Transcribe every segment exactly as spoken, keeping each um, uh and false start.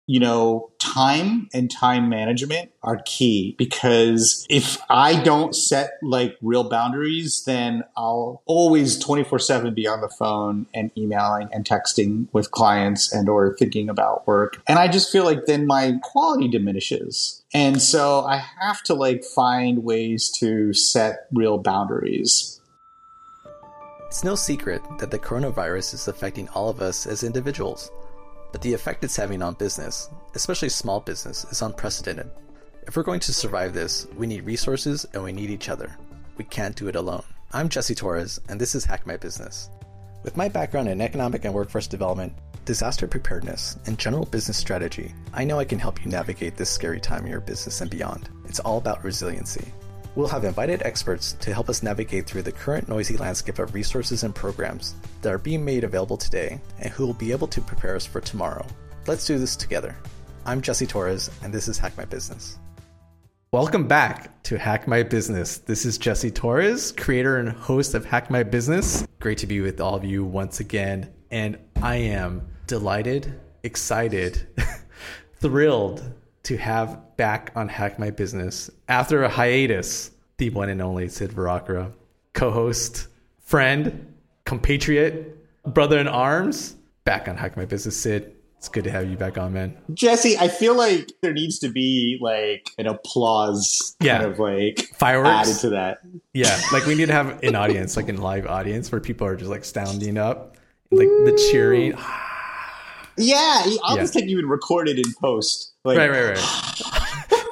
you know, time and time management are key, because if I don't set like real boundaries, then I'll always twenty-four seven be on the phone and emailing and texting with clients and or thinking about work. And I just feel like then my quality diminishes. And so I have to like find ways to set real boundaries. It's no secret that the coronavirus is affecting all of us as individuals. But the effect it's having on business, especially small business, is unprecedented. If we're going to survive this, we need resources and we need each other. We can't do it alone. I'm Jesse Torres, and this is Hack My Business. With my background in economic and workforce development, disaster preparedness, and general business strategy, I know I can help you navigate this scary time in your business and beyond. It's all about resiliency. We'll have invited experts to help us navigate through the current noisy landscape of resources and programs that are being made available today and who will be able to prepare us for tomorrow. Let's do this together. I'm Jesse Torres, and this is Hack My Business. Welcome back to Hack My Business. This is Jesse Torres, creator and host of Hack My Business. Great to be with all of you once again. And I am delighted, excited, thrilled to have back on Hack My Business after a hiatus, the one and only Sid Varakara, co-host, friend, compatriot, brother in arms, back on Hack My Business. Sid, it's good to have you back on, man. Jesse, I feel like there needs to be like an applause kind yeah. of like fireworks added to that. Yeah, like we need to have an audience, like a live audience where people are just like standing up, like the cheering. Yeah, I'll yeah. just take you and record it in post. Like, right, right, right.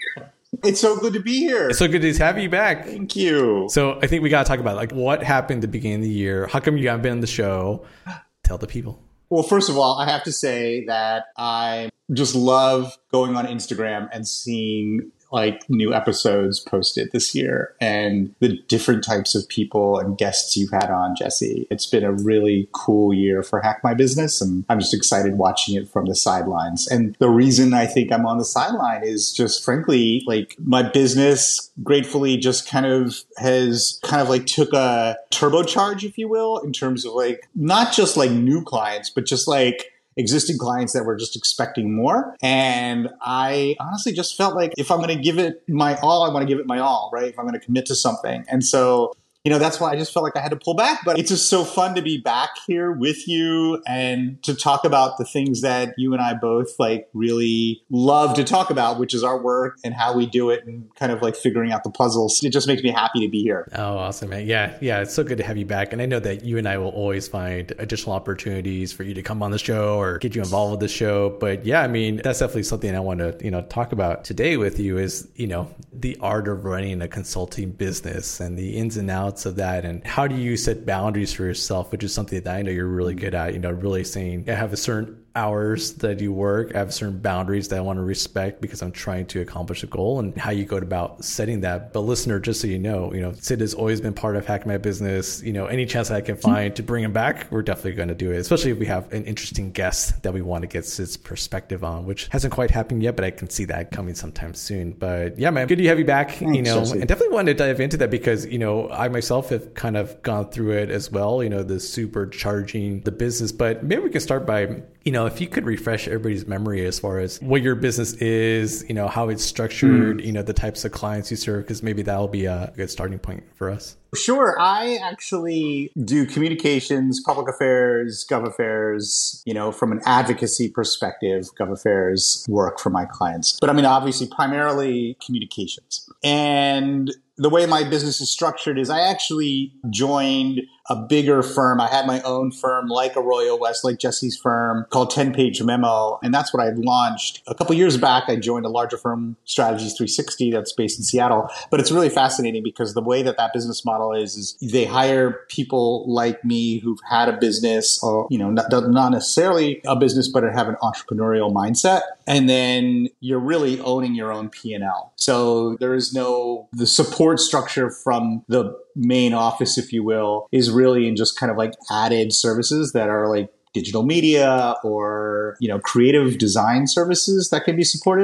It's so good to be here. It's so good to have you back. Thank you. So I think we got to talk about like what happened at the beginning of the year. How come you haven't been on the show? Tell the people. Well, first of all, I have to say that I just love going on Instagram and seeing like new episodes posted this year and the different types of people and guests you've had on, Jesse. It's been a really cool year for Hack My Business, and I'm just excited watching it from the sidelines. And the reason I think I'm on the sideline is just frankly, like my business gratefully just kind of has kind of like took a turbocharge, if you will, in terms of like not just like new clients, but just like existing clients that were just expecting more. And I honestly just felt like if I'm going to give it my all, I want to give it my all, right? If I'm going to commit to something. And so, you know, that's why I just felt like I had to pull back. But it's just so fun to be back here with you and to talk about the things that you and I both like really love to talk about, which is our work and how we do it and kind of like figuring out the puzzles. It just makes me happy to be here. Oh, awesome, man. Yeah, yeah. It's so good to have you back. And I know that you and I will always find additional opportunities for you to come on the show or get you involved with the show. But yeah, I mean, that's definitely something I want to, you know, talk about today with you is, you know, the art of running a consulting business and the ins and outs of that, and how do you set boundaries for yourself, which is something that I know you're really good at, you know, really saying I have a certain hours that I do work, I have certain boundaries that I want to respect because I'm trying to accomplish a goal, and how you go about setting that. But listener, just so you know, you know, Sid has always been part of Hack My Business. You know, any chance that I can find to bring him back, we're definitely going to do it, especially if we have an interesting guest that we want to get Sid's perspective on, which hasn't quite happened yet, but I can see that coming sometime soon. But yeah, man, good to have you back. Thanks, you know, Jesse. And definitely wanted to dive into that because, you know, I myself have kind of gone through it as well, you know, the supercharging the business. But maybe we can start by, you know, if you could refresh everybody's memory as far as what your business is, you know, how it's structured, mm. you know, the types of clients you serve, because maybe that'll be a good starting point for us. Sure. I actually do communications, public affairs, gov affairs, you know, from an advocacy perspective, gov affairs work for my clients. But I mean, obviously, primarily communications. And the way my business is structured is I actually joined a bigger firm. I had my own firm like Arroyo West, like Jesse's firm, called ten page Memo. And that's what I had launched. A couple years back, I joined a larger firm, Strategies three sixty, that's based in Seattle. But it's really fascinating because the way that that business model is, is they hire people like me who've had a business or, you know, not, not necessarily a business, but have an entrepreneurial mindset. And then you're really owning your own P and L. So there is no, the support structure from the main office, if you will, is really in just kind of like added services that are like digital media or, you know, creative design services that can be supportive.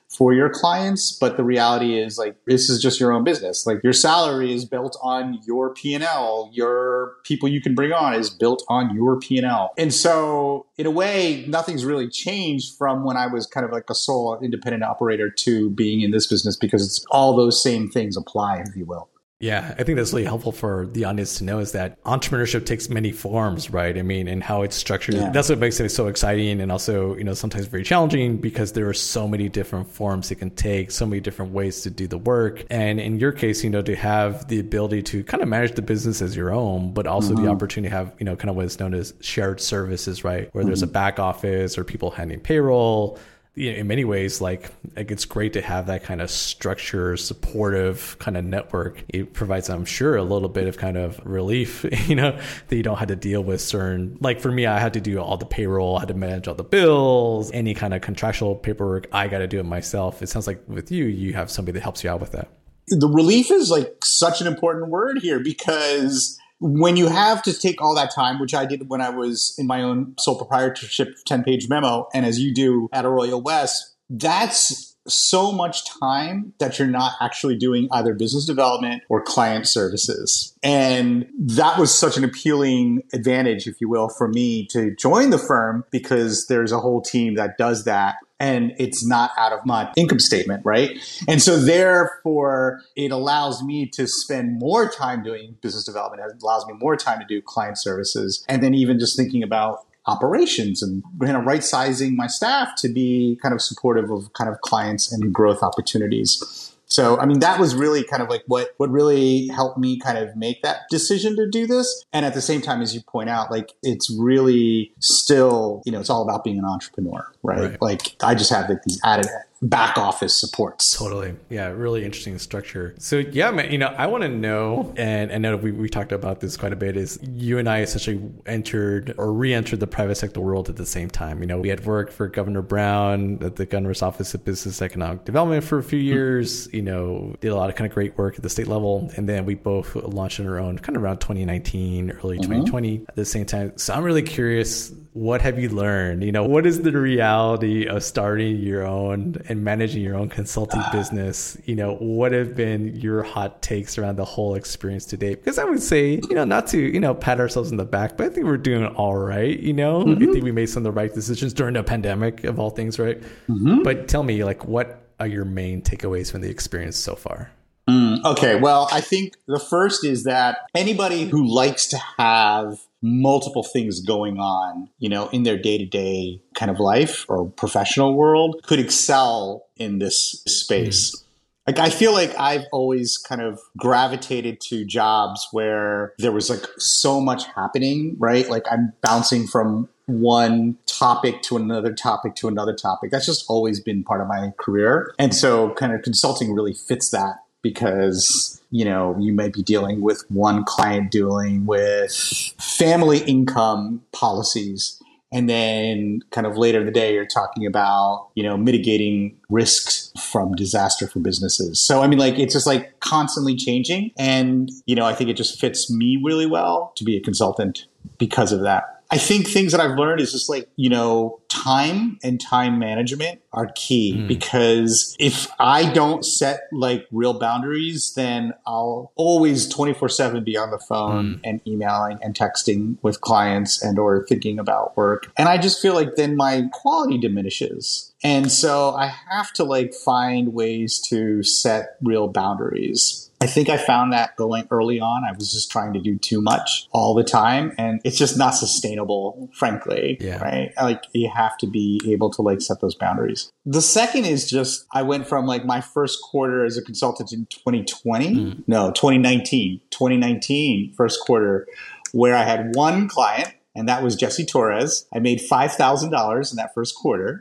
for your clients. But the reality is like, this is just your own business. Like your salary is built on your P and L. Your people you can bring on is built on your P and L. And so in a way, nothing's really changed from when I was kind of like a sole independent operator to being in this business, because it's all those same things apply, if you will. Yeah, I think that's really helpful for the audience to know, is that entrepreneurship takes many forms, right? I mean, and how it's structured. Yeah. That's what makes it so exciting, and also, you know, sometimes very challenging, because there are so many different forms it can take, so many different ways to do the work. And in your case, you know, to have the ability to kind of manage the business as your own, but also mm-hmm. the opportunity to have, you know, kind of what is known as shared services, right? Where mm-hmm. there's a back office or people handling payroll. You know, in many ways, like, like it's great to have that kind of structure, supportive kind of network. It provides, I'm sure, a little bit of kind of relief, you know, that you don't have to deal with certain, like for me, I had to do all the payroll, I had to manage all the bills, any kind of contractual paperwork, I got to do it myself. It sounds like with you, you have somebody that helps you out with that. The relief is like such an important word here, because when you have to take all that time, which I did when I was in my own sole proprietorship ten-page memo, and as you do at Arroyo West, that's so much time that you're not actually doing either business development or client services. And that was such an appealing advantage, if you will, for me to join the firm, because there's a whole team that does that. And it's not out of my income statement, right? And so therefore, it allows me to spend more time doing business development. It allows me more time to do client services. And then even just thinking about operations and kind of right sizing my staff to be kind of supportive of kind of clients and growth opportunities. So, I mean, that was really kind of like what, what really helped me kind of make that decision to do this. And at the same time, as you point out, like, it's really still, you know, it's all about being an entrepreneur, right? right. Like, I just have like these added back office supports. Totally. Yeah. Really interesting structure. So yeah, man, you know, I want to know, and I know we, we talked about this quite a bit, is you and I essentially entered or re-entered the private sector world at the same time. You know, we had worked for Governor Brown at the Governor's Office of Business Economic Development for a few years, you know, did a lot of kind of great work at the state level. And then we both launched on our own kind of around twenty nineteen, early mm-hmm. twenty twenty at the same time. So I'm really curious, what have you learned? You know, what is the reality of starting your own and managing your own consulting business? You know, what have been your hot takes around the whole experience to date? Because I would say, you know, not to, you know, pat ourselves in the back, but I think we're doing all right. You know, mm-hmm. I think we made some of the right decisions during the pandemic, of all things, right? Mm-hmm. But tell me, like, what are your main takeaways from the experience so far? Mm, okay. Well, I think the first is that anybody who likes to have multiple things going on, you know, in their day-to-day kind of life or professional world could excel in this space. Mm. Like, I feel like I've always kind of gravitated to jobs where there was like so much happening, right? Like, I'm bouncing from one topic to another topic to another topic. That's just always been part of my career. And so kind of consulting really fits that, because, you know, you might be dealing with one client dealing with family income policies. And then kind of later in the day, you're talking about, you know, mitigating risks from disaster for businesses. So, I mean, like, it's just like constantly changing. And, you know, I think it just fits me really well to be a consultant because of that. I think things that I've learned is just like, you know, time and time management are key, mm. because if I don't set like real boundaries, then I'll always twenty-four seven be on the phone mm. and emailing and texting with clients and or thinking about work. And I just feel like then my quality diminishes. And so I have to like find ways to set real boundaries. I think I found that going early on, I was just trying to do too much all the time, and it's just not sustainable, frankly, yeah. right? Like, you have to be able to like set those boundaries. The second is just, I went from like my first quarter as a consultant in twenty twenty, mm. no, twenty nineteen, twenty nineteen first quarter, where I had one client, and that was Jesse Torres. I made five thousand dollars in that first quarter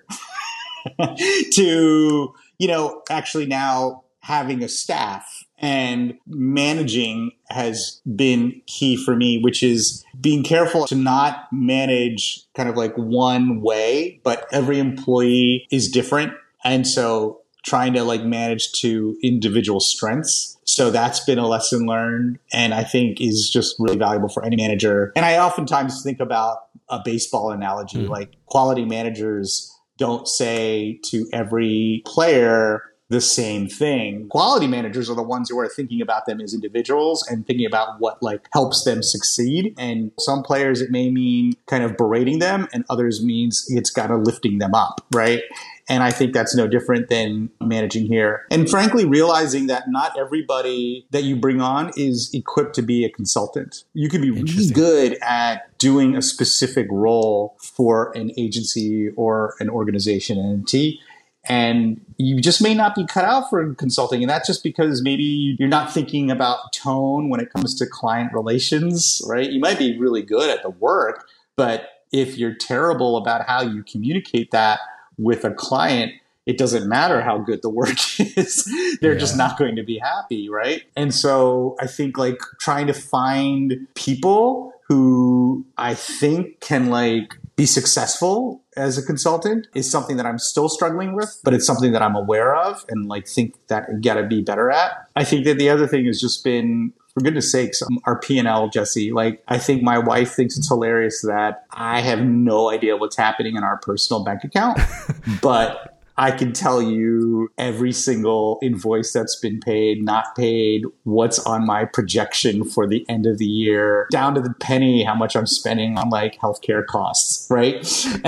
to, you know, actually now having a staff. And managing has been key for me, which is being careful to not manage kind of like one way, but every employee is different. And so trying to like manage to individual strengths. So that's been a lesson learned, and I think is just really valuable for any manager. And I oftentimes think about a baseball analogy, mm. like quality managers don't say to every player the same thing. Quality managers are the ones who are thinking about them as individuals and thinking about what like helps them succeed. And some players, it may mean kind of berating them, and others means it's kind of lifting them up, right? And I think that's no different than managing here. And frankly, realizing that not everybody that you bring on is equipped to be a consultant. You can be really good at doing a specific role for an agency or an organization entity, and you just may not be cut out for consulting. And that's just because maybe you're not thinking about tone when it comes to client relations, right? You might be really good at the work, but if you're terrible about how you communicate that with a client, it doesn't matter how good the work is. They're yeah. just not going to be happy, right? And so I think like trying to find people who I think can like be successful as a consultant is something that I'm still struggling with, but it's something that I'm aware of and like think that you gotta be better at. I think that the other thing has just been, for goodness sakes, our P and L, Jesse. Like, I think my wife thinks it's hilarious that I have no idea what's happening in our personal bank account, but I can tell you every single invoice that's been paid, not paid, what's on my projection for the end of the year, down to the penny, how much I'm spending on like healthcare costs, right?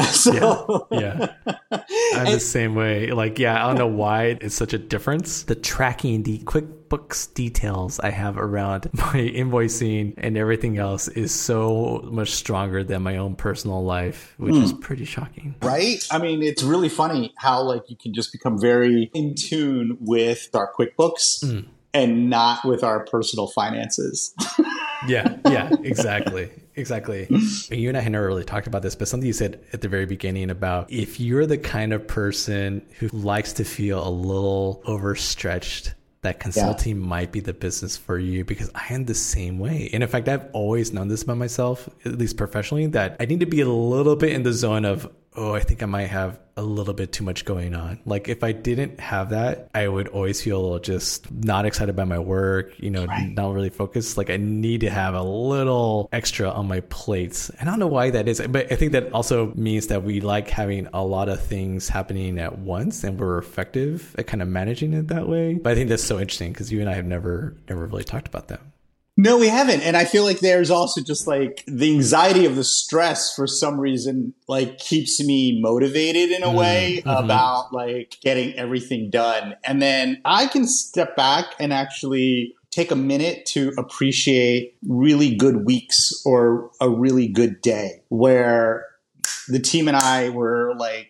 So, yeah, yeah. I'm and, the same way. Like, yeah, I don't know why it's such a difference. The tracking, the QuickBooks details I have around my invoicing and everything else is so much stronger than my own personal life, which mm. is pretty shocking. Right? I mean, it's really funny how like you can just become very in tune with our QuickBooks mm. and not with our personal finances. yeah, yeah, exactly. Exactly. You and I had never really talked about this, but something you said at the very beginning about if you're the kind of person who likes to feel a little overstretched, that consulting yeah. might be the business for you, because I am the same way. And in fact, I've always known this about myself, at least professionally, that I need to be a little bit in the zone of, oh, I think I might have a little bit too much going on. Like if I didn't have that, I would always feel just not excited by my work, you know, right. not really focused. Like I need to have a little extra on my plates. And I don't know why that is, but I think that also means that we like having a lot of things happening at once and we're effective at kind of managing it that way. But I think that's so interesting because you and I have never, never really talked about that. No, we haven't. And I feel like there's also just like the anxiety of the stress for some reason, like keeps me motivated in a way mm-hmm. about like getting everything done. And then I can step back and actually take a minute to appreciate really good weeks or a really good day where the team and I were like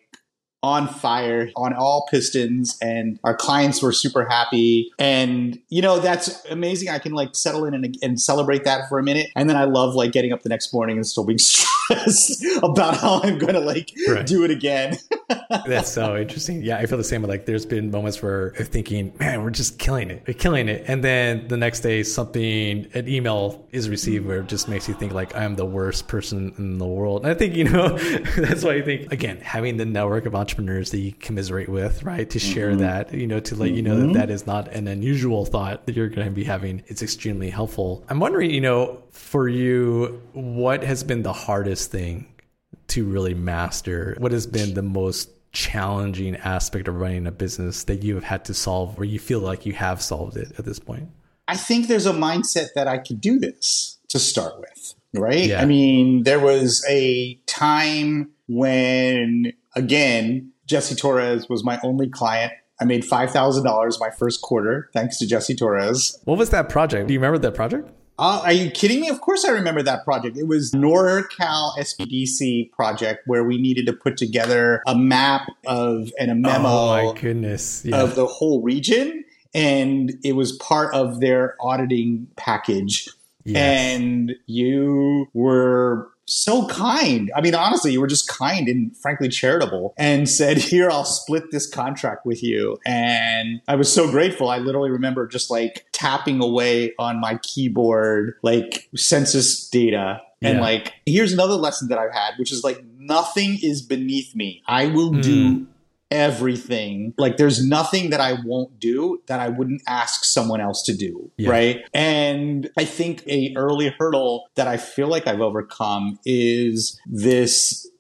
on fire, on all pistons, and our clients were super happy. And, you know, that's amazing. I can like settle in and, and celebrate that for a minute. And then I love like getting up the next morning and still being stressed about how I'm going to like right. do it again. That's so interesting. Yeah, I feel the same. Like there's been moments where I'm thinking, man, we're just killing it. We're killing it. And then the next day something, an email is received where it just makes you think like I'm the worst person in the world. And I think, you know, that's why I think, again, having the network of entrepreneurs that you commiserate with, right? To share mm-hmm. that, you know, to let mm-hmm. you know that that is not an unusual thought that you're going to be having. It's extremely helpful. I'm wondering, you know, for you, what has been the hardest thing to really master? What has been the most challenging aspect of running a business that you have had to solve where you feel like you have solved it at this point? I think there's a mindset that I could do this to start with, right? Yeah. I mean, there was a time when, again, Jesse Torres was my only client. I made five thousand dollars my first quarter, thanks to Jesse Torres. What was that project? Do you remember that project? Uh, are you kidding me? Of course I remember that project. It was NorCal S P D C project where we needed to put together a map of and a memo oh my goodness. Yeah. of the whole region. And it was part of their auditing package. Yes. And you were so kind. I mean, honestly, you were just kind and frankly charitable and said, here, I'll split this contract with you. And I was so grateful. I literally remember just like tapping away on my keyboard, like census data. And yeah. like, here's another lesson that I've had, which is like, nothing is beneath me. I will mm. do everything. Like there's nothing that I won't do that I wouldn't ask someone else to do. Yeah. Right. And I think a early hurdle that I feel like I've overcome is this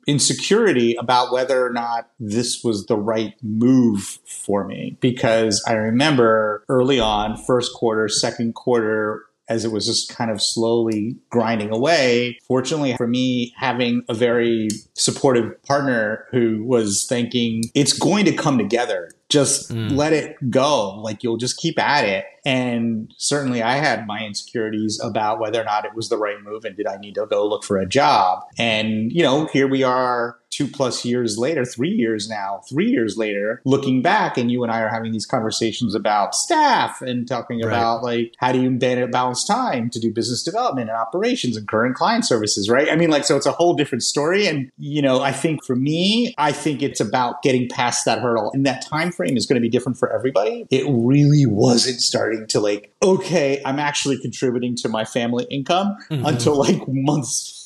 insecurity about whether or not this was the right move for me. Because I remember early on, first quarter, second quarter, as it was just kind of slowly grinding away. Fortunately for me, having a very supportive partner who was thinking, it's going to come together. Just mm. let it go. Like, you'll just keep at it. And certainly I had my insecurities about whether or not it was the right move and did I need to go look for a job. And, you know, here we are two plus years later, three years now, three years later, looking back, and you and I are having these conversations about staff and talking right. about like, how do you balance time to do business development and operations and current client services, right? I mean, like, so it's a whole different story. And, you know, I think for me, I think it's about getting past that hurdle, and that time frame is going to be different for everybody. It really wasn't starting to like, okay, I'm actually contributing to my family income mm-hmm. until like month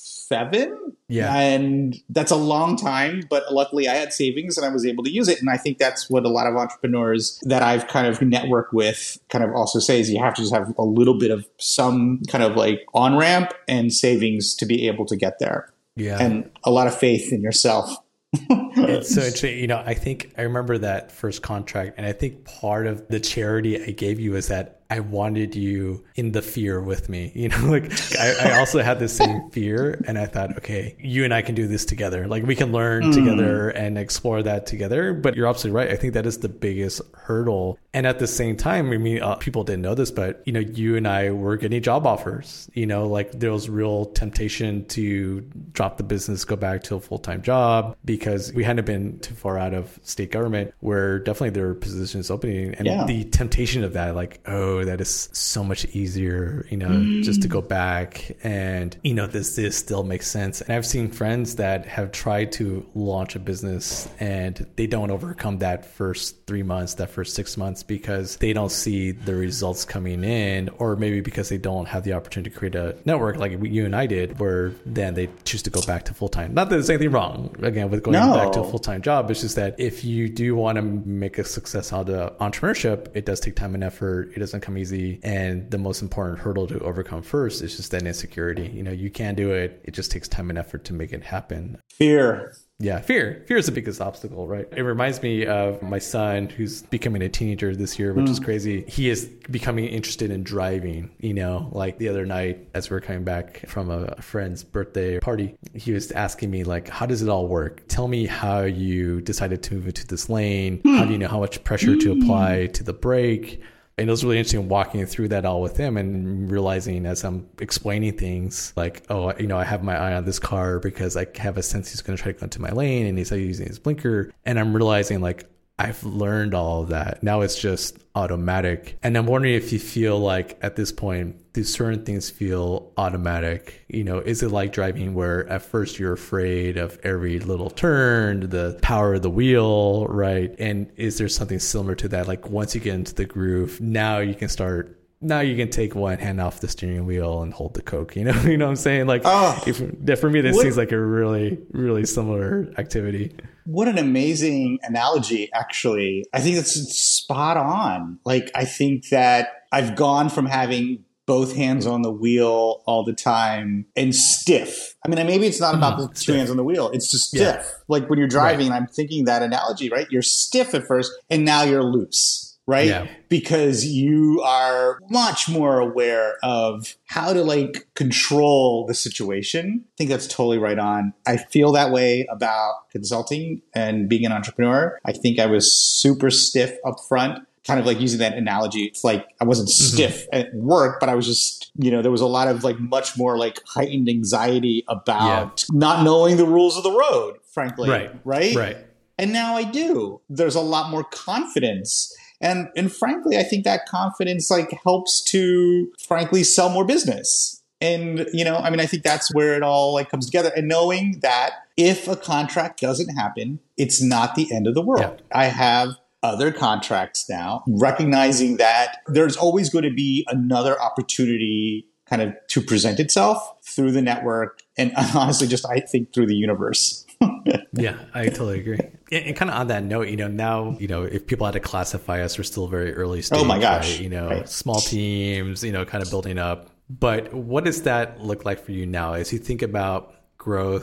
seven. Yeah. And that's a long time, but luckily I had savings and I was able to use it. And I think that's what a lot of entrepreneurs that I've kind of networked with kind of also say is you have to just have a little bit of some kind of like on-ramp and savings to be able to get there. Yeah. And a lot of faith in yourself. It's so interesting. You know, I think I remember that first contract, and I think part of the charity I gave you is that I wanted you in the fear with me. You know, like I, I also had the same fear, and I thought, okay, you and I can do this together. Like we can learn mm. together and explore that together. But you're absolutely right. I think that is the biggest hurdle. And at the same time, I mean, uh, people didn't know this, but you know, you and I were getting job offers. You know, like there was real temptation to drop the business, go back to a full-time job because we hadn't been too far out of state government, where definitely there were positions opening, and yeah. the temptation of that, like, oh, that is so much easier, you know, mm. just to go back and, you know, this, this still makes sense. And I've seen friends that have tried to launch a business and they don't overcome that first three months, that first six months, because they don't see the results coming in, or maybe because they don't have the opportunity to create a network like you and I did, where then they choose to go back to full-time. Not that there's anything wrong, again, with going no. back to a full-time job. It's just that if you do want to make a success out of entrepreneurship, it does take time and effort. It doesn't come easy. And the most important hurdle to overcome first is just that insecurity. You know, you can do it. It just takes time and effort to make it happen. Fear. Yeah, fear. Fear is the biggest obstacle, right? It reminds me of my son who's becoming a teenager this year, which mm. is crazy. He is becoming interested in driving, you know, like the other night as we we're coming back from a friend's birthday party, he was asking me like, how does it all work? Tell me how you decided to move into this lane. Mm. How do you know how much pressure to apply to the brake? And it was really interesting walking through that all with him and realizing as I'm explaining things like, oh, you know, I have my eye on this car because I have a sense he's going to try to go into my lane and he's using his blinker. And I'm realizing like, I've learned all of that. Now it's just automatic. And I'm wondering if you feel like at this point, do certain things feel automatic? You know, is it like driving where at first you're afraid of every little turn, the power of the wheel, right? And is there something similar to that? Like once you get into the groove, now you can start Now you can take one hand off the steering wheel and hold the Coke, you know, you know what I'm saying? Like oh, if, for me, this what, seems like a really, really similar activity. What an amazing analogy, actually. I think that's spot on. Like, I think that I've gone from having both hands on the wheel all the time and stiff. I mean, maybe it's not about mm, the stiff. two hands on the wheel. It's just stiff. Yeah. Like when you're driving, right. I'm thinking that analogy, right? You're stiff at first and now you're loose. Right? Yeah. Because you are much more aware of how to like control the situation. I think that's totally right on. I feel that way about consulting and being an entrepreneur. I think I was super stiff up front, kind of like using that analogy. It's like I wasn't mm-hmm. stiff at work, but I was just, you know, there was a lot of like much more like heightened anxiety about yeah. not knowing the rules of the road, frankly. Right. Right. Right. And now I do. There's a lot more confidence. And and frankly, I think that confidence like helps to frankly sell more business. And, you know, I mean, I think that's where it all like comes together. And knowing that if a contract doesn't happen, it's not the end of the world. Yeah. I have other contracts now, recognizing that there's always going to be another opportunity kind of to present itself through the network. And honestly, just I think through the universe. Yeah, I totally agree. And, and kind of on that note, you know, now, you know, if people had to classify us, we're still very early stage. Oh my gosh. Right? You know, right. small teams, you know, kind of building up. But what does that look like for you now as you think about growth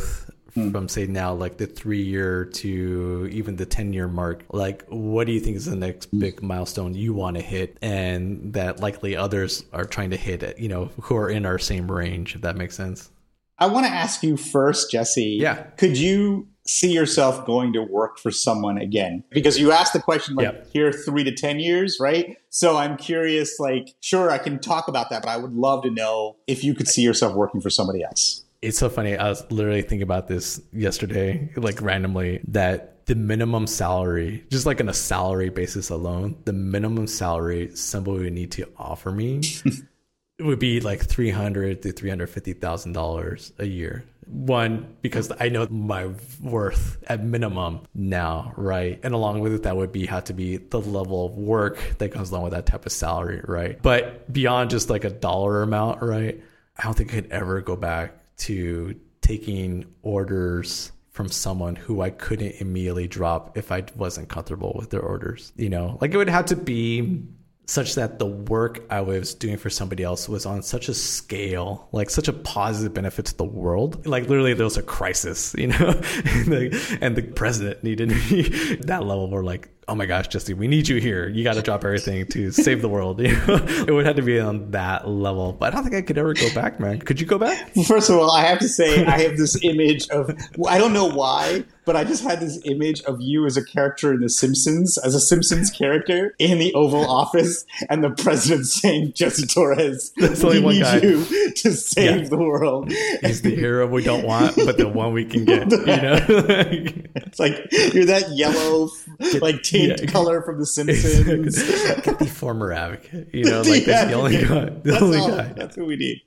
mm. from say now, like the three year to even the ten year mark, like what do you think is the next big milestone you want to hit and that likely others are trying to hit it, you know, who are in our same range, if that makes sense? I want to ask you first, Jesse. Yeah. Could you see yourself going to work for someone again? Because you asked the question, like, yep. here, three to ten years, right? So I'm curious, like, sure, I can talk about that, but I would love to know if you could see yourself working for somebody else. It's so funny. I was literally thinking about this yesterday, like randomly, that the minimum salary, just like on a salary basis alone, the minimum salary somebody would need to offer me it would be like three hundred thousand to three hundred fifty thousand dollars a year. One, because I know my worth at minimum now, right? And along with it, that would be have to be the level of work that comes along with that type of salary, right? But beyond just like a dollar amount, right? I don't think I could ever go back to taking orders from someone who I couldn't immediately drop if I wasn't comfortable with their orders. You know, like it would have to be such that the work I was doing for somebody else was on such a scale, like such a positive benefit to the world. Like literally there was a crisis, you know, and, the, and the president needed me that level where like, oh my gosh, Jesse, we need you here. You got to drop everything to save the world. You know? It would have to be on that level. But I don't think I could ever go back, man. Could you go back? First of all, I have to say I have this image of, I don't know why, but I just had this image of you as a character in The Simpsons, as a Simpsons character in the Oval Office, and the president saying, Jesse Torres, That's we only one need guy. you to save Yeah. the world. He's the hero we don't want, but the one we can get, you know? It's like, you're that yellow, like, tint Yeah. color from The Simpsons. Get the former advocate, you know, like Yeah, that's the only yeah. guy. The That's only all. guy. That's what we need.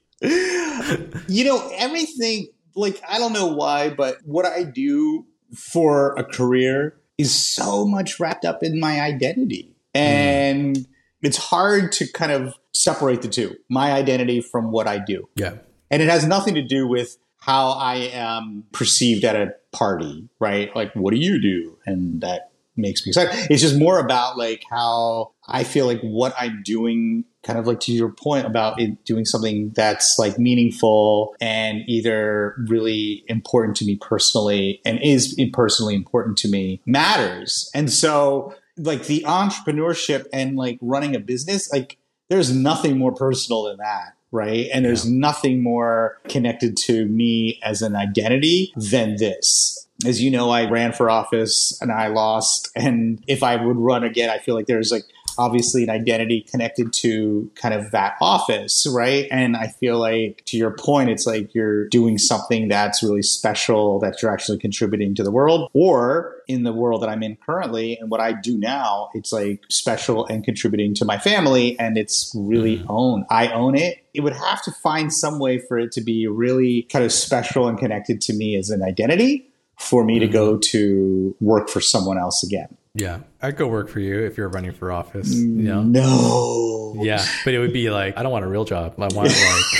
You know, everything, like, I don't know why, but what I do for a career is so much wrapped up in my identity. And mm. it's hard to kind of separate the two, my identity from what I do. Yeah. And it has nothing to do with how I am perceived at a party, right? Like, what do you do? And that makes me excited. It's just more about like how I feel like what I'm doing, kind of like to your point about it doing something that's like meaningful and either really important to me personally and is personally important to me matters. And so like the entrepreneurship and like running a business, like there's nothing more personal than that. Right. And there's yeah. nothing more connected to me as an identity than this. As you know, I ran for office and I lost. And if I would run again, I feel like there's like obviously an identity connected to kind of that office. Right. And I feel like to your point, it's like you're doing something that's really special that you're actually contributing to the world, or in the world that I'm in currently and what I do now, it's like special and contributing to my family. And it's really mm. owned. I own it. It would have to find some way for it to be really kind of special and connected to me as an identity for me mm-hmm. to go to work for someone else again. Yeah. I'd go work for you if you're running for office. You know? No. Yeah. But it would be like, I don't want a real job. I want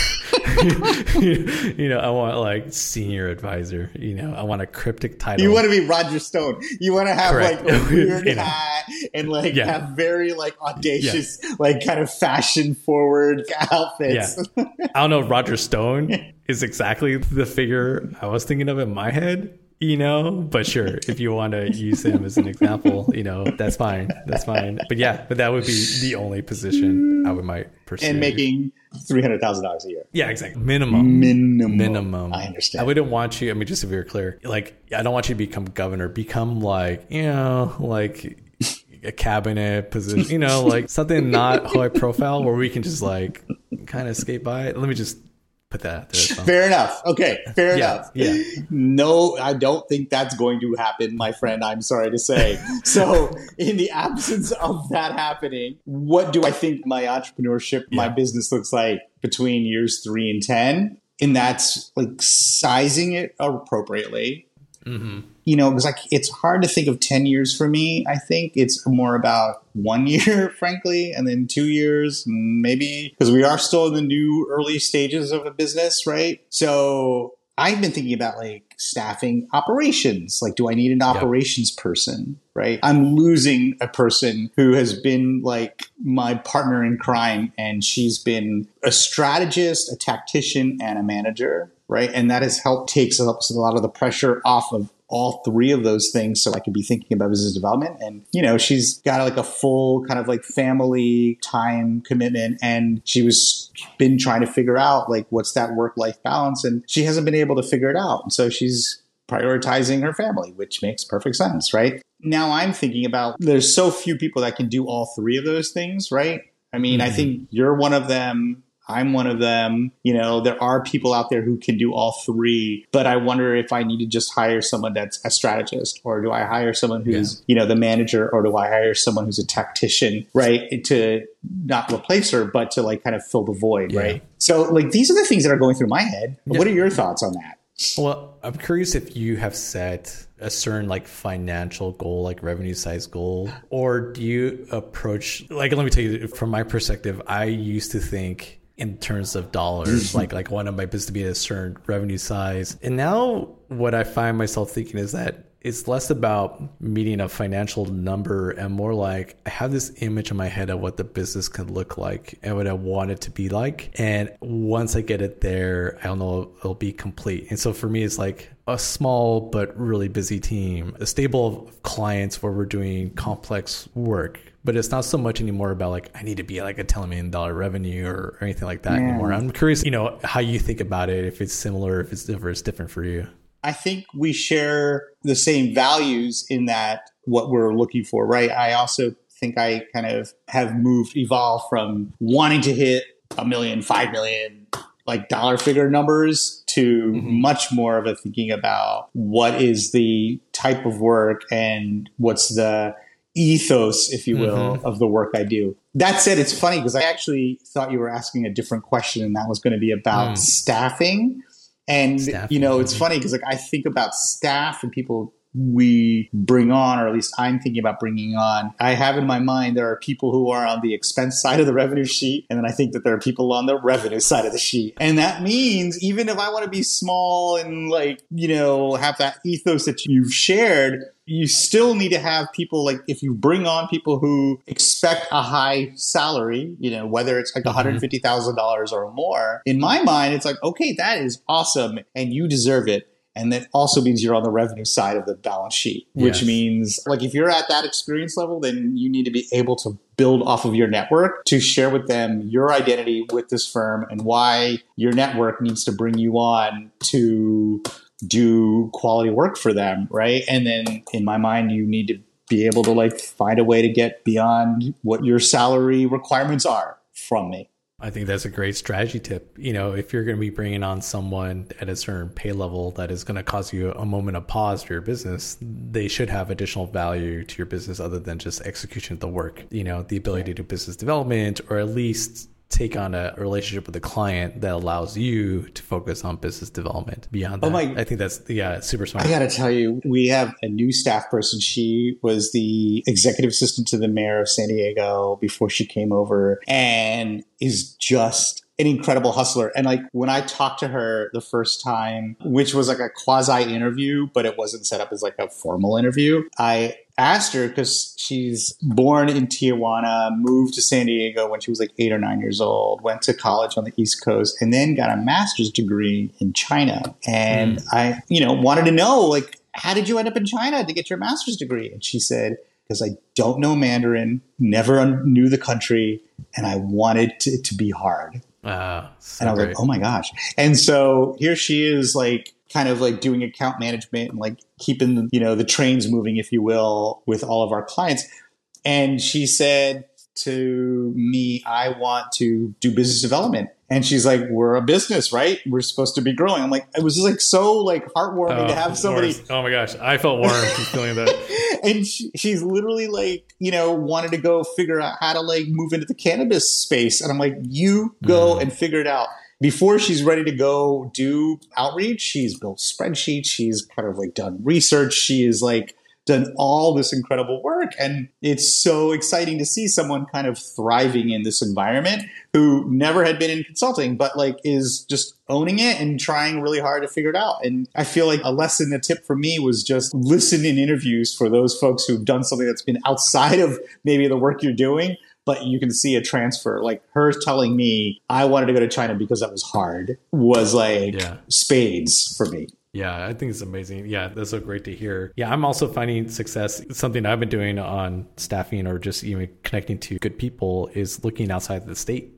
like, you know, I want like senior advisor, you know, I want a cryptic title. You want to be Roger Stone. You want to have Correct. like a weird You know. hat and like Yeah. have very like audacious, yeah. like kind of fashion forward outfits. Yeah. I don't know if Roger Stone is exactly the figure I was thinking of in my head. You know, but sure, if you want to use him as an example, you know, that's fine. That's fine. But yeah, but that would be the only position I would might pursue. And making three hundred thousand dollars a year. Yeah, exactly. Minimum. Minimum. Minimum. I understand. I wouldn't want you, I mean, just to be very clear, like, I don't want you to become governor. Become like, you know, like a cabinet position, you know, like something not high profile where we can just like kind of skate by it. Let me just put that out there. So. Fair enough. Okay, fair Yeah, enough. yeah. No, I don't think that's going to happen, my friend. I'm sorry to say. So in the absence of that happening, what do I think my entrepreneurship, my Yeah. business looks like between years three and ten? And that's like sizing it appropriately. Mm-hmm. You know, because like it's hard to think of ten years for me. I think it's more about one year, frankly, and then two years, maybe, because we are still in the new early stages of a business, right? So I've been thinking about like staffing operations. Like, do I need an operations yep. person, right? I'm losing a person who has been like my partner in crime, and she's been a strategist, a tactician, and a manager. right? And that has helped takes a lot of the pressure off of all three of those things, so I could be thinking about business development. And, you know, she's got like a full kind of like family time commitment, and she was been trying to figure out like what's that work-life balance, and she hasn't been able to figure it out. And so she's prioritizing her family, which makes perfect sense, right? Now I'm thinking about there's so few people that can do all three of those things, right? I mean, mm-hmm. I think you're one of them. I'm one of them. You know, there are people out there who can do all three, but I wonder if I need to just hire someone that's a strategist, or do I hire someone who's, yeah. you know, the manager, or do I hire someone who's a tactician, right? To not replace her, but to like kind of fill the void, yeah. right? So like, these are the things that are going through my head. Yeah. What are your thoughts on that? Well, I'm curious if you have set a certain like financial goal, like revenue size goal, or do you approach, like, let me tell you, from my perspective, I used to think in terms of dollars, like like one of my business to be a certain revenue size. And now what I find myself thinking is that it's less about meeting a financial number and more like I have this image in my head of what the business can look like and what I want it to be like. And once I get it there, I don't know, it'll be complete. And so for me, it's like a small but really busy team, a stable of clients where we're doing complex work. But it's not so much anymore about like, I need to be like a ten million dollars revenue or, or anything like that yeah. anymore. I'm curious, you know, how you think about it, if it's similar, if it's different, it's different for you. I think we share the same values in that what we're looking for, right? I also think I kind of have moved, evolved from wanting to hit a million, five million, like dollar figure numbers to mm-hmm. much more of a thinking about what is the type of work and what's the ethos, if you will, mm-hmm. of the work I do. That said, it's funny because I actually thought you were asking a different question, and that was going to be about mm. staffing. And, staffing, you know, it's funny because like I think about staff and people we bring on, or at least I'm thinking about bringing on. I have in my mind there are people who are on the expense side of the revenue sheet, and then I think that there are people on the revenue side of the sheet. And that means even if I want to be small and like, you know, have that ethos that you've shared, you still need to have people like, if you bring on people who expect a high salary, you know, whether it's like one hundred fifty thousand dollars or more, in my mind, it's like, okay, that is awesome and you deserve it. And that also means you're on the revenue side of the balance sheet, which yes. means like if you're at that experience level, then you need to be able to build off of your network to share with them your identity with this firm and why your network needs to bring you on to do quality work for them, right? And then in my mind, you need to be able to like find a way to get beyond what your salary requirements are from me. I think that's a great strategy tip. You know, if you're going to be bringing on someone at a certain pay level that is going to cause you a moment of pause for your business, they should have additional value to your business other than just execution of the work. You know, the ability to do business development, or at least take on a relationship with a client that allows you to focus on business development beyond that. Oh my, I think that's, yeah, super smart. I got to tell you, we have a new staff person. She was the executive assistant to the mayor of San Diego before she came over, and is just an incredible hustler. And like when I talked to her the first time, which was like a quasi interview, but it wasn't set up as like a formal interview, I asked her because she's born in Tijuana, moved to San Diego when she was like eight or nine years old, went to college on the East Coast, and then got a master's degree in China. And mm. I, you know, wanted to know, like, how did you end up in China to get your master's degree? And she said, because I don't know Mandarin, never knew the country, and I wanted to, it to be hard. Wow. So and I was great. like, oh my gosh. And so here she is, like, kind of like doing account management and like keeping, you know, the trains moving, if you will, with all of our clients. And she said to me, I want to do business development. And she's like, we're a business, right? We're supposed to be growing. I'm like, it was just like so like heartwarming oh, to have somebody. Oh my gosh. I felt warm just feeling that. And she, she's literally like, you know, wanted to go figure out how to like move into the cannabis space. And I'm like, you go mm. and figure it out. Before she's ready to go do outreach, she's built spreadsheets. She's kind of like done research. She is like done all this incredible work. And it's so exciting to see someone kind of thriving in this environment who never had been in consulting, but like is just owning it and trying really hard to figure it out. And I feel like a lesson, a tip for me was just listen in interviews for those folks who've done something that's been outside of maybe the work you're doing. but you can see a transfer. Like her telling me I wanted to go to China because that was hard was like yeah. spades for me. Yeah, I think it's amazing. Yeah, that's so great to hear. Yeah, I'm also finding success. Something I've been doing on staffing or just even connecting to good people is looking outside the state.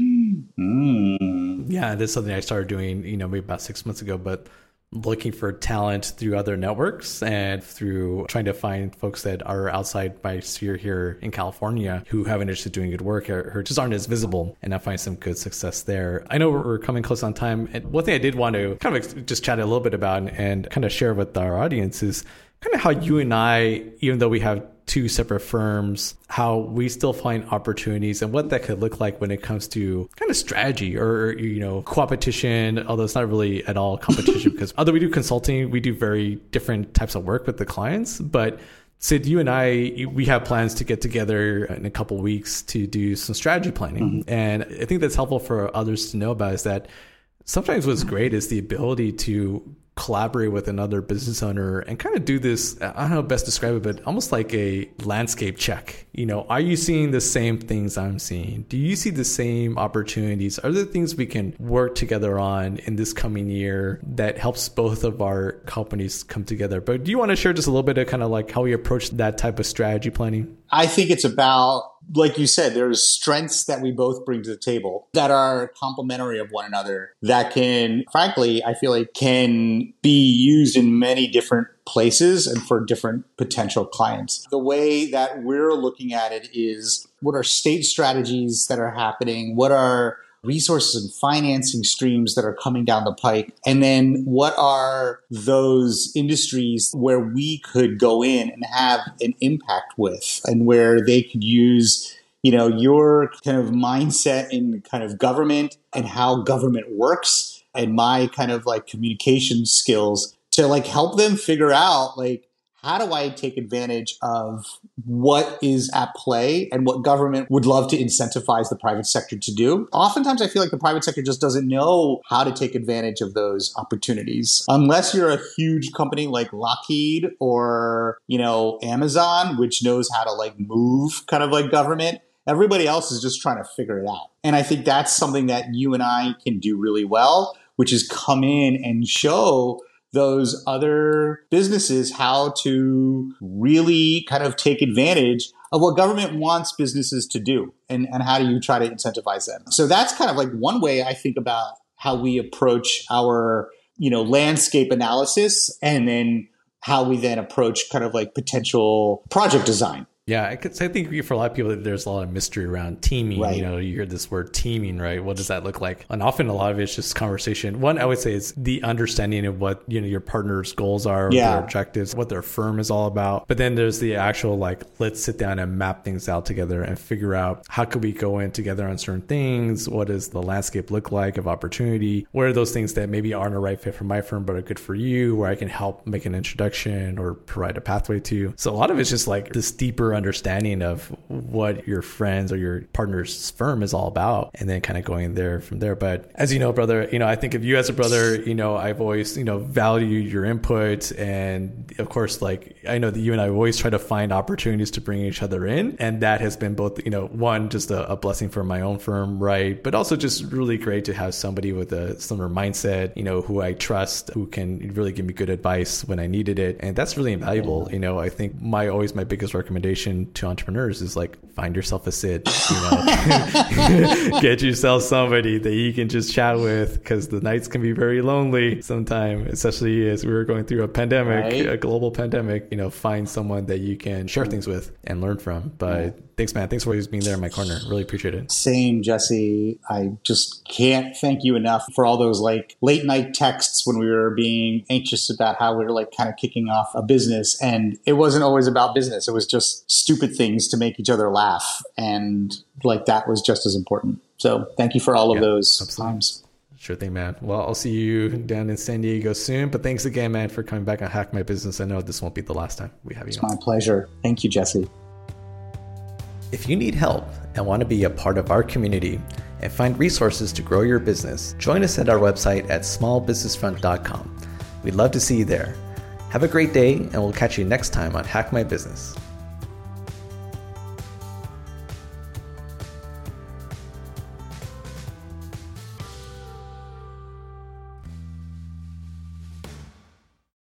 Mm. Yeah, that's something I started doing, you know, maybe about six months ago, but looking for talent through other networks and through trying to find folks that are outside my sphere here in California who have an interest in doing good work or, or just aren't as visible. And I find some good success there. I know we're coming close on time. And one thing I did want to kind of just chat a little bit about and kind of share with our audience is kind of how you and I, even though we have two separate firms, how we still find opportunities and what that could look like when it comes to kind of strategy or, you know, competition, although it's not really at all competition because although we do consulting, we do very different types of work with the clients. But Sid, you and I, we have plans to get together in a couple of weeks to do some strategy planning. Mm-hmm. And I think that's helpful for others to know about is that sometimes what's great is the ability to collaborate with another business owner and kind of do this, I don't know how best to describe it, but almost like a landscape check. You know, are you seeing the same things I'm seeing? Do you see the same opportunities? Are there things we can work together on in this coming year that helps both of our companies come together? But do you want to share just a little bit of kind of like how we approach that type of strategy planning? I think it's about, like you said, there's strengths that we both bring to the table that are complementary of one another that can, frankly, I feel like can be used in many different places and for different potential clients. The way that we're looking at it is what are state strategies that are happening? What are resources and financing streams that are coming down the pike? And then what are those industries where we could go in and have an impact with and where they could use, you know, your kind of mindset in kind of government and how government works and my kind of like communication skills to like help them figure out like, how do I take advantage of what is at play and what government would love to incentivize the private sector to do? Oftentimes, I feel like the private sector just doesn't know how to take advantage of those opportunities. Unless you're a huge company like Lockheed or, you know, Amazon, which knows how to like move kind of like government, everybody else is just trying to figure it out. And I think that's something that you and I can do really well, which is come in and show those other businesses how to really kind of take advantage of what government wants businesses to do and, and how do you try to incentivize them. So that's kind of like one way I think about how we approach our, you know, landscape analysis and then how we then approach kind of like potential project design. Yeah, I could say, I think for a lot of people, there's a lot of mystery around teaming. Right. You know, you hear this word teaming, right? What does that look like? And often a lot of it's just conversation. One, I would say is the understanding of what, you know, your partner's goals are, yeah. their objectives, what their firm is all about. But then there's the actual, like, let's sit down and map things out together and figure out how could we go in together on certain things? What does the landscape look like of opportunity? What are those things that maybe aren't a right fit for my firm, but are good for you, where I can help make an introduction or provide a pathway to? So a lot of it's just like this deeper understanding of what your friends or your partner's firm is all about and then kind of going there from there. But as you know, brother, you know, I think of you as a brother, you know, I've always, you know, valued your input. And of course, like, I know that you and I always try to find opportunities to bring each other in. And that has been both, you know, one, just a, a blessing for my own firm, right? But also just really great to have somebody with a similar mindset, you know, who I trust, who can really give me good advice when I needed it. And that's really invaluable. You know, I think my, always my biggest recommendation to entrepreneurs is like, find yourself a Sid, you know, get yourself somebody that you can just chat with, because the nights can be very lonely sometimes, especially as we were going through a pandemic, right. a global pandemic. You know, find someone that you can share things with and learn from. But yeah. Thanks, man. Thanks for always being there in my corner. Really appreciate it. Same, Jesse. I just can't thank you enough for all those like late night texts when we were being anxious about how we were like kind of kicking off a business. And it wasn't always about business. It was just stupid things to make each other laugh. And like that was just as important. So thank you for all of yeah, those absolutely. times. Sure thing, man. Well, I'll see you down in San Diego soon. But thanks again, man, for coming back on Hack My Business. I know this won't be the last time we have you It's on. my pleasure. Thank you, Jesse. If you need help and want to be a part of our community and find resources to grow your business, join us at our website at small business front dot com. We'd love to see you there. Have a great day, and we'll catch you next time on Hack My Business.